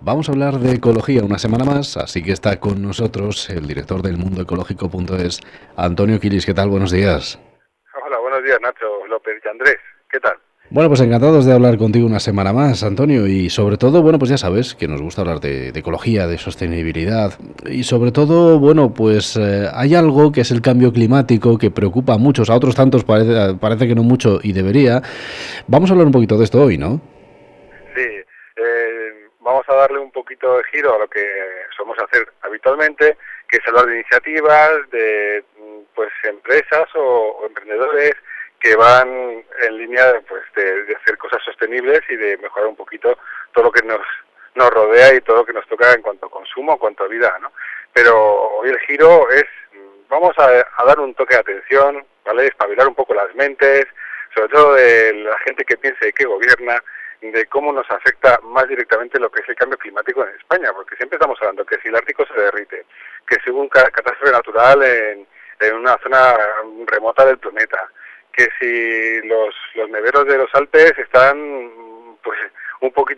Vamos a hablar de ecología una semana más, así que está con nosotros el director del mundoecológico.es, Antonio Quilis. ¿Qué tal? Buenos días. Hola, buenos días, Nacho López y Andrés. ¿Qué tal? Bueno, pues encantados de hablar contigo una semana más, Antonio, y sobre todo, bueno, pues ya sabes que nos gusta hablar de ecología, de sostenibilidad, y sobre todo, bueno, pues hay algo que es el cambio climático que preocupa a muchos, a otros tantos parece que no mucho y debería. Vamos a hablar un poquito de esto hoy, ¿no? Sí, vamos a darle un poquito de giro a lo que solemos hacer habitualmente, que es hablar de iniciativas, de pues empresas o emprendedores que van en línea pues de hacer cosas sostenibles y de mejorar un poquito todo lo que nos rodea y todo lo que nos toca en cuanto a consumo, en cuanto a vida, ¿no? Pero hoy el giro es, vamos a dar un toque de atención, ¿vale? Espabilar un poco las mentes, sobre todo de la gente que piensa y que gobierna, de cómo nos afecta más directamente lo que es el cambio climático en España, porque siempre estamos hablando que si el Ártico se derrite, que si hubo una catástrofe natural en una zona remota del planeta, que si los neveros de los Alpes están pues un poquito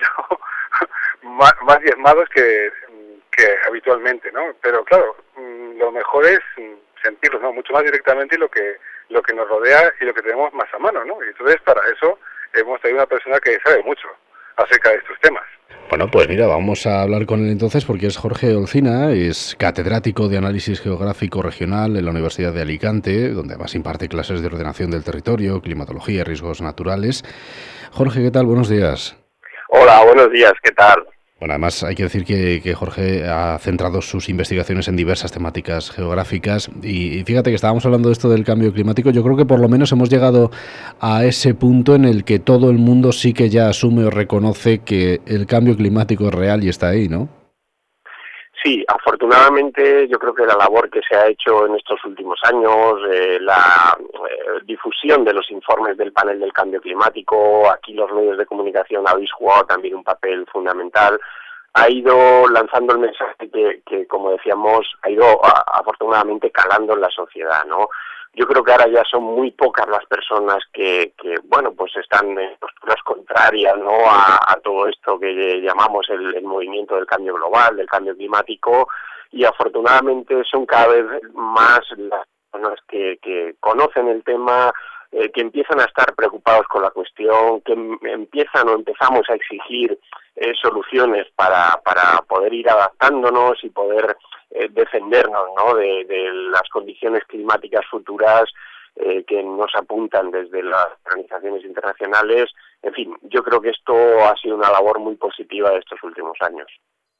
más diezmados que habitualmente, ¿no? Pero claro, lo mejor es sentirlo, ¿no? Mucho más directamente y lo que nos rodea y lo que tenemos más a mano, ¿no? Y entonces para eso hemos traído una persona que sabe mucho acerca de estos temas. Bueno, pues mira, vamos a hablar con él entonces porque es Jorge Olcina, es catedrático de Análisis Geográfico Regional en la Universidad de Alicante, donde además imparte clases de ordenación del territorio, climatología y riesgos naturales. Jorge, ¿qué tal? Buenos días. Hola, buenos días, ¿qué tal? Bueno, además hay que decir que Jorge ha centrado sus investigaciones en diversas temáticas geográficas y fíjate que estábamos hablando de esto del cambio climático. Yo creo que por lo menos hemos llegado a ese punto en el que todo el mundo sí que ya asume o reconoce que el cambio climático es real y está ahí, ¿no? Sí, afortunadamente yo creo que la labor que se ha hecho en estos últimos años, la difusión de los informes del panel del cambio climático, aquí los medios de comunicación habéis jugado también un papel fundamental, ha ido lanzando el mensaje que como decíamos, ha ido afortunadamente calando en la sociedad, ¿no? Yo creo que ahora ya son muy pocas las personas bueno, pues están en posturas contrarias, ¿no? A todo esto que llamamos el movimiento del cambio global, del cambio climático, y afortunadamente son cada vez más las personas que conocen el tema, que empiezan a estar preocupados con la cuestión, que empiezan o empezamos a exigir soluciones para poder ir adaptándonos y poder defendernos, ¿no? de las condiciones climáticas futuras que nos apuntan desde las organizaciones internacionales. En fin, yo creo que esto ha sido una labor muy positiva de estos últimos años.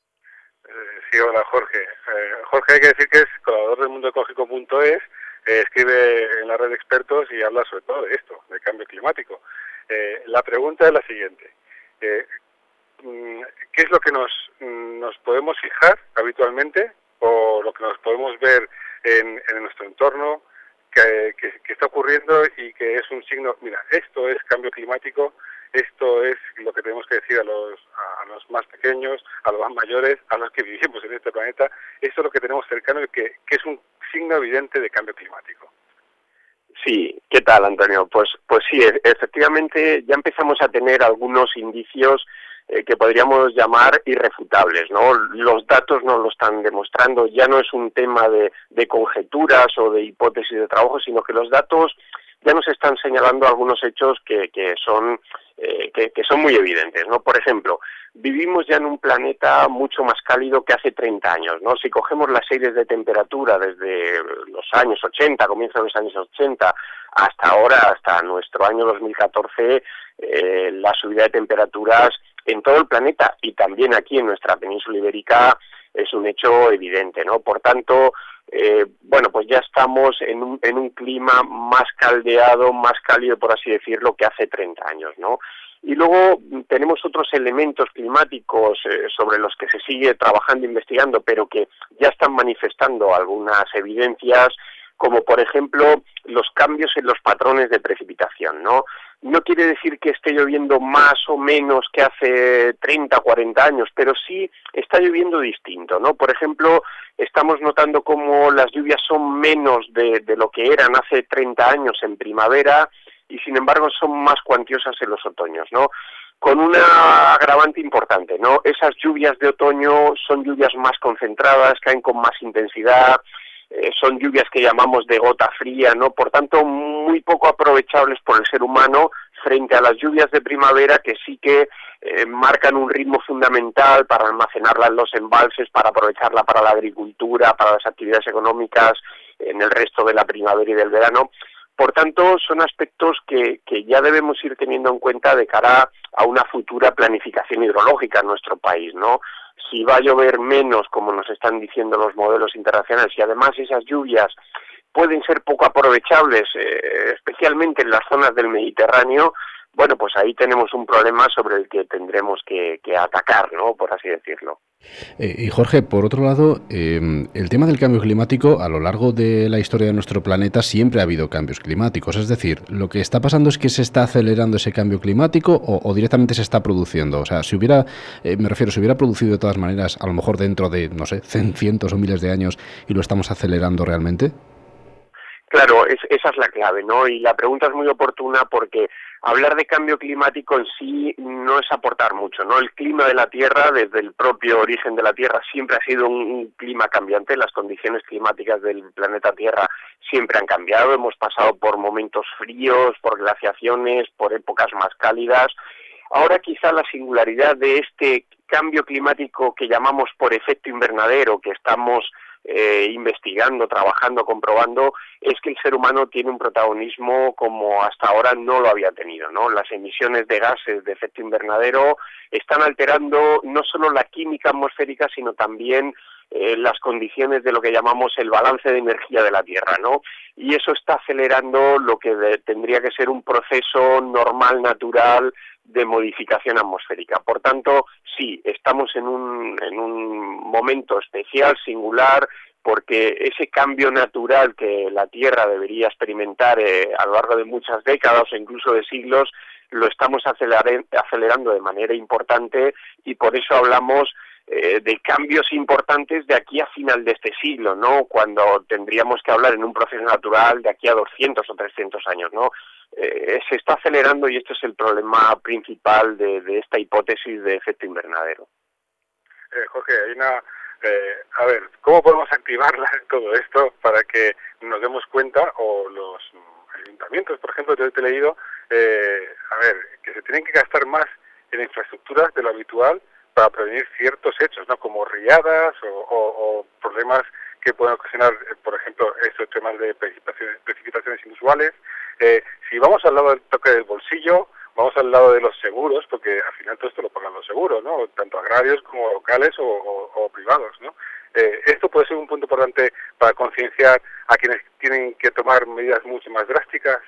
Sí, hola Jorge. Jorge hay que decir que es colaborador del mundoecológico.es, escribe en la red de expertos y habla sobre todo de esto, del cambio climático. La pregunta es la siguiente. ¿Qué es lo que nos podemos fijar habitualmente o lo que nos podemos ver en nuestro entorno que está ocurriendo y que es un signo? Mira, esto es cambio climático, esto es lo que tenemos que decir a los más pequeños, a los más mayores, a los que vivimos en este planeta. Esto es lo que tenemos cercano y que es un signo evidente de cambio climático. Sí, ¿qué tal, Antonio? Pues sí, efectivamente ya empezamos a tener algunos indicios que podríamos llamar irrefutables, ¿no? Los datos nos lo están demostrando, ya no es un tema de conjeturas o de hipótesis de trabajo, sino que los datos ya nos están señalando algunos hechos que son muy evidentes, ¿no? Por ejemplo, vivimos ya en un planeta mucho más cálido que hace 30 años, ¿no? Si cogemos las series de temperatura desde los años 80, comienzos de los años 80, hasta ahora, hasta nuestro año 2014, la subida de temperaturas en todo el planeta y también aquí en nuestra península ibérica es un hecho evidente, ¿no? Por tanto, bueno, pues ya estamos en un clima más caldeado, más cálido, por así decirlo, que hace 30 años, ¿no? Y luego tenemos otros elementos climáticos sobre los que se sigue trabajando e investigando, pero que ya están manifestando algunas evidencias, como por ejemplo los cambios en los patrones de precipitación, ¿no? No quiere decir que esté lloviendo más o menos que hace 30 o 40 años, pero sí está lloviendo distinto, ¿no? Por ejemplo, estamos notando cómo las lluvias son menos de lo que eran hace 30 años en primavera y sin embargo son más cuantiosas en los otoños, ¿no? con una agravante importante, ¿no? Esas lluvias de otoño son lluvias más concentradas, caen con más intensidad, son lluvias que llamamos de gota fría, ¿no? Por tanto, muy poco aprovechables por el ser humano frente a las lluvias de primavera, que sí que marcan un ritmo fundamental para almacenarla en los embalses, para aprovecharla para la agricultura, para las actividades económicas en el resto de la primavera y del verano. Por tanto, son aspectos que ya debemos ir teniendo en cuenta de cara a una futura planificación hidrológica en nuestro país, ¿no? Si va a llover menos, como nos están diciendo los modelos internacionales, y además esas lluvias pueden ser poco aprovechables, especialmente en las zonas del Mediterráneo, bueno, pues ahí tenemos un problema sobre el que tendremos que atacar, ¿no? Por así decirlo. Y Jorge, por otro lado, el tema del cambio climático, a lo largo de la historia de nuestro planeta siempre ha habido cambios climáticos. Es decir, lo que está pasando es que se está acelerando ese cambio climático o directamente se está produciendo. O sea, si hubiera, me refiero, se hubiera producido de todas maneras, a lo mejor dentro de, no sé, cientos o miles de años y lo estamos acelerando realmente. Claro, esa es la clave, ¿no? Y la pregunta es muy oportuna porque hablar de cambio climático en sí no es aportar mucho, ¿no? El clima de la Tierra, desde el propio origen de la Tierra, siempre ha sido un clima cambiante. Las condiciones climáticas del planeta Tierra siempre han cambiado. Hemos pasado por momentos fríos, por glaciaciones, por épocas más cálidas. Ahora quizá la singularidad de este cambio climático que llamamos por efecto invernadero, que estamos investigando, trabajando, comprobando, es que el ser humano tiene un protagonismo como hasta ahora no lo había tenido, ¿no? Las emisiones de gases de efecto invernadero están alterando no solo la química atmosférica, sino también las condiciones de lo que llamamos el balance de energía de la Tierra, ¿no? Y eso está acelerando lo que tendría que ser un proceso normal, natural, de modificación atmosférica. Por tanto, sí, estamos en un momento especial, singular, porque ese cambio natural que la Tierra debería experimentar a lo largo de muchas décadas o incluso de siglos, lo estamos acelerando de manera importante y por eso hablamos de cambios importantes de aquí a final de este siglo, ¿no? Cuando tendríamos que hablar en un proceso natural de aquí a 200 o 300 años, ¿no? Se está acelerando y este es el problema principal de esta hipótesis de efecto invernadero. Jorge, hay una... a ver, ¿cómo podemos activar todo esto para que nos demos cuenta, o los ayuntamientos, por ejemplo, te he leído, a ver, que se tienen que gastar más en infraestructuras de lo habitual para prevenir ciertos hechos, ¿no? Como riadas o problemas que pueden ocasionar, por ejemplo, estos temas de precipitaciones inusuales. Si vamos al lado del toque del bolsillo, vamos al lado de los seguros, porque al final todo esto lo pagan los seguros, ¿no? Tanto agrarios como locales o privados, ¿no? Esto puede ser un punto importante para concienciar a quienes tienen que tomar medidas mucho más drásticas.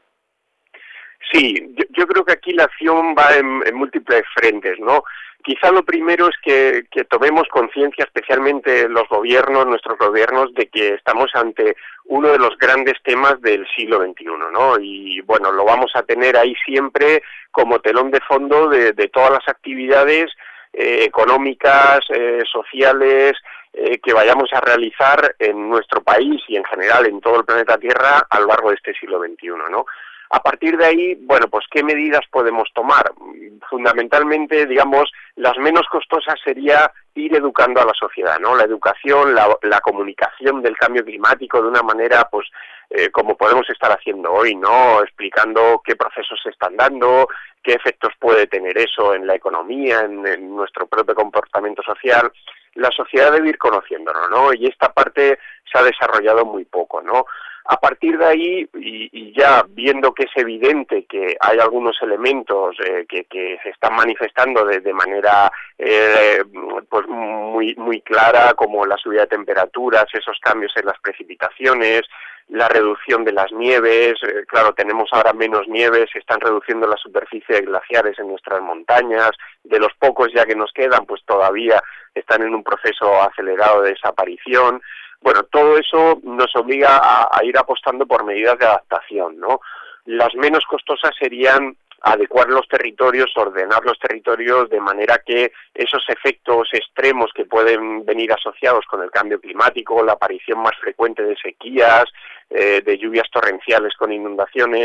Sí, yo creo que aquí la acción va en múltiples frentes, ¿no? Quizá lo primero es que tomemos conciencia, especialmente los gobiernos, nuestros gobiernos, de que estamos ante uno de los grandes temas del siglo XXI, ¿no? Y bueno, lo vamos a tener ahí siempre como telón de fondo de todas las actividades económicas, sociales, que vayamos a realizar en nuestro país y en general en todo el planeta Tierra a lo largo de este siglo XXI, ¿no? A partir de ahí, bueno, pues ¿qué medidas podemos tomar? Fundamentalmente, digamos, las menos costosas sería ir educando a la sociedad, ¿no? La educación, la comunicación del cambio climático de una manera, pues, como podemos estar haciendo hoy, ¿no? Explicando qué procesos se están dando, qué efectos puede tener eso en la economía, en nuestro propio comportamiento social. La sociedad debe ir conociéndolo, ¿no? Y esta parte se ha desarrollado muy poco, ¿no? A partir de ahí, y ya viendo que es evidente que hay algunos elementos que se están manifestando de manera pues muy clara, como la subida de temperaturas, esos cambios en las precipitaciones, la reducción de las nieves, claro, tenemos ahora menos nieves, se están reduciendo la superficie de glaciares en nuestras montañas, de los pocos ya que nos quedan, pues todavía están en un proceso acelerado de desaparición. Bueno, todo eso nos obliga a ir apostando por medidas de adaptación, ¿no? Las menos costosas serían adecuar los territorios, ordenar los territorios de manera que esos efectos extremos que pueden venir asociados con el cambio climático, la aparición más frecuente de sequías, de lluvias torrenciales con inundaciones,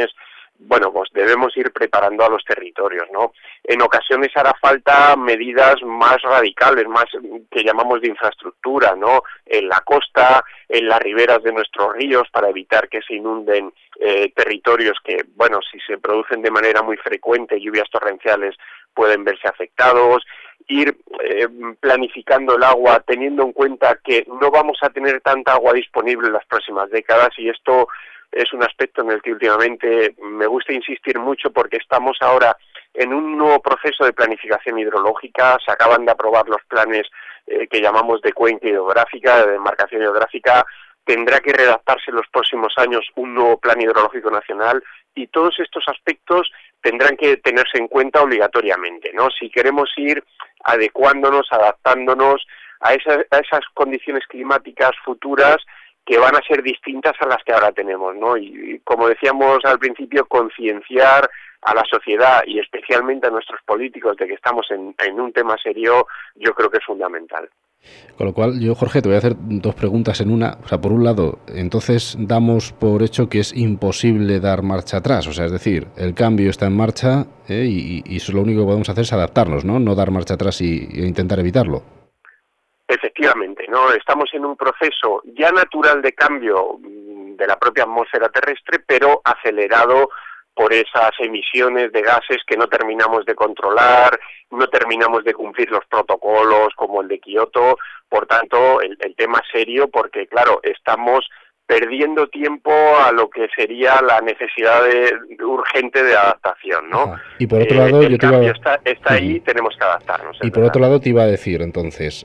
bueno, pues debemos ir preparando a los territorios, ¿no? En ocasiones hará falta medidas más radicales, más que llamamos de infraestructura, ¿no? En la costa, en las riberas de nuestros ríos, para evitar que se inunden territorios que, bueno, si se producen de manera muy frecuente, lluvias torrenciales, pueden verse afectados. Ir planificando el agua, teniendo en cuenta que no vamos a tener tanta agua disponible en las próximas décadas, y esto es un aspecto en el que últimamente me gusta insistir mucho, porque estamos ahora en un nuevo proceso de planificación hidrológica. Se acaban de aprobar los planes que llamamos de cuenca hidrográfica, de demarcación hidrográfica. Tendrá que redactarse en los próximos años un nuevo plan hidrológico nacional, y todos estos aspectos tendrán que tenerse en cuenta obligatoriamente, ¿no? Si queremos ir adecuándonos, adaptándonos a esas condiciones climáticas futuras, que van a ser distintas a las que ahora tenemos, ¿no? Y como decíamos al principio, concienciar a la sociedad y especialmente a nuestros políticos de que estamos en un tema serio, yo creo que es fundamental. Con lo cual, yo, Jorge, te voy a hacer dos preguntas en una. O sea, por un lado, entonces damos por hecho que es imposible dar marcha atrás. O sea, es decir, el cambio está en marcha, y eso, lo único que podemos hacer es adaptarnos, ¿no? No dar marcha atrás e intentar evitarlo. Efectivamente, ¿no? Estamos en un proceso ya natural de cambio de la propia atmósfera terrestre, pero acelerado por esas emisiones de gases que no terminamos de controlar, no terminamos de cumplir los protocolos como el de Kioto. Por tanto, el tema es serio, porque, claro, estamos perdiendo tiempo a lo que sería la necesidad urgente de adaptación, ¿no? Ajá. Y por otro lado, el cambio está ahí, tenemos que adaptarnos. Y por otro lado te iba a decir, entonces,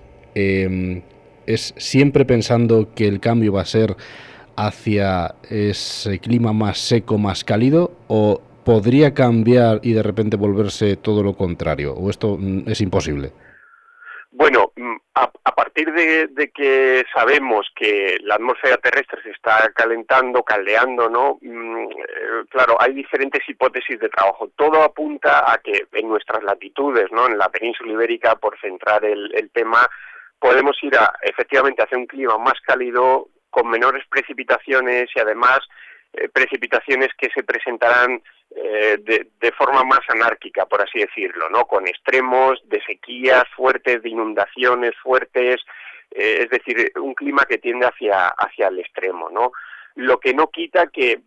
¿es siempre pensando que el cambio va a ser hacia ese clima más seco, más cálido, o podría cambiar y de repente volverse todo lo contrario? ¿O esto es imposible? Bueno, a partir de que sabemos que la atmósfera terrestre se está calentando, caldeando, ¿no? Claro, hay diferentes hipótesis de trabajo. Todo apunta a que en nuestras latitudes, ¿no? En la península ibérica, por centrar el tema, podemos ir efectivamente hacia un clima más cálido, con menores precipitaciones, y además precipitaciones que se presentarán de forma más anárquica, por así decirlo, ¿no? Con extremos de sequías fuertes, de inundaciones fuertes, es decir, un clima que tiende hacia el extremo, ¿no? Lo que no quita que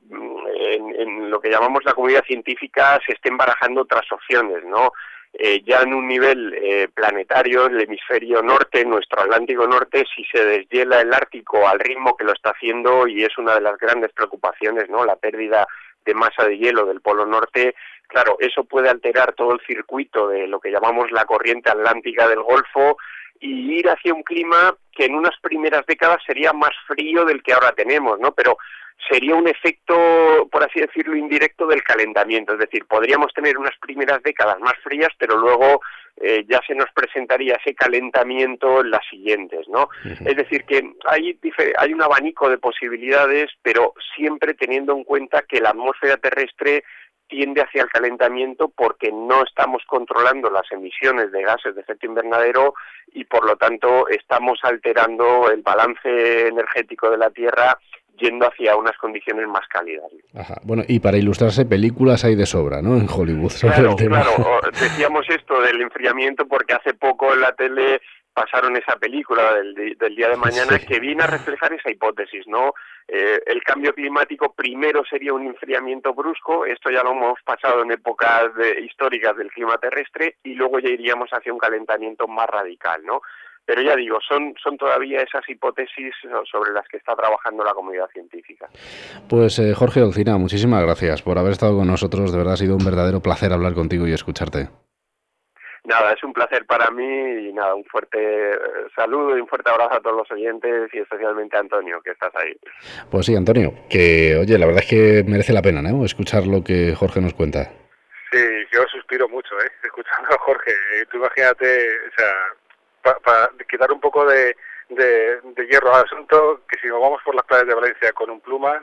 en lo que llamamos la comunidad científica se estén barajando otras opciones, ¿no? Ya en un nivel planetario, el hemisferio norte, nuestro Atlántico norte, si se deshiela el Ártico al ritmo que lo está haciendo, y es una de las grandes preocupaciones, ¿no? La pérdida de masa de hielo del Polo Norte, claro, eso puede alterar todo el circuito de lo que llamamos la corriente atlántica del Golfo, y ir hacia un clima que en unas primeras décadas sería más frío del que ahora tenemos, ¿no? Pero sería un efecto, por así decirlo, indirecto del calentamiento. Es decir, podríamos tener unas primeras décadas más frías, pero luego ya se nos presentaría ese calentamiento en las siguientes, ¿no? Es decir, que hay un abanico de posibilidades, pero siempre teniendo en cuenta que la atmósfera terrestre tiende hacia el calentamiento, porque no estamos controlando las emisiones de gases de efecto invernadero, y por lo tanto estamos alterando el balance energético de la Tierra, yendo hacia unas condiciones más cálidas. Ajá. Bueno, y para ilustrarse, películas hay de sobra, ¿no? En Hollywood sobre claro, el tema. Claro, decíamos esto del enfriamiento porque hace poco en la tele pasaron esa película del día de mañana, sí, que viene a reflejar esa hipótesis, ¿no? El cambio climático primero sería un enfriamiento brusco, esto ya lo hemos pasado en épocas históricas del clima terrestre, y luego ya iríamos hacia un calentamiento más radical, ¿no? Pero ya digo, son todavía esas hipótesis sobre las que está trabajando la comunidad científica. Pues Jorge Olcina, muchísimas gracias por haber estado con nosotros. De verdad ha sido un verdadero placer hablar contigo y escucharte. Nada, es un placer para mí, y nada, un fuerte saludo y un fuerte abrazo a todos los oyentes, y especialmente a Antonio, que estás ahí. Pues sí, Antonio, que oye, la verdad es que merece la pena, ¿no?, escuchar lo que Jorge nos cuenta. Sí, yo suspiro mucho, escuchando a Jorge. Tú imagínate, o sea, para quitar un poco de hierro al asunto, que si nos vamos por las playas de Valencia con un plumas,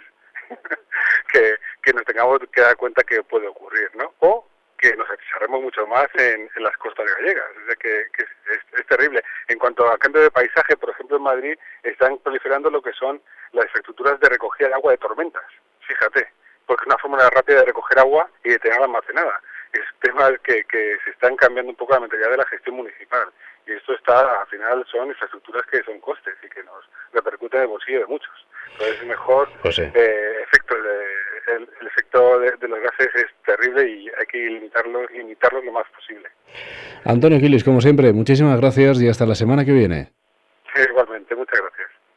que nos tengamos que dar cuenta que puede ocurrir, ¿no? O que nos achicharremos mucho más en las costas gallegas. O sea, que es terrible. En cuanto a cambio de paisaje, por ejemplo, en Madrid están proliferando lo que son las infraestructuras de recogida de agua de tormentas. Fíjate, porque es una forma rápida de recoger agua y de tenerla almacenada. Es temas que se están cambiando un poco la mentalidad de la gestión municipal. Y esto al final son infraestructuras que son costes y que nos repercuten en el bolsillo de muchos. Entonces es mejor el efecto de los gases es terrible y hay que limitarlos lo más posible. Antonio Quilis, como siempre, muchísimas gracias y hasta la semana que viene.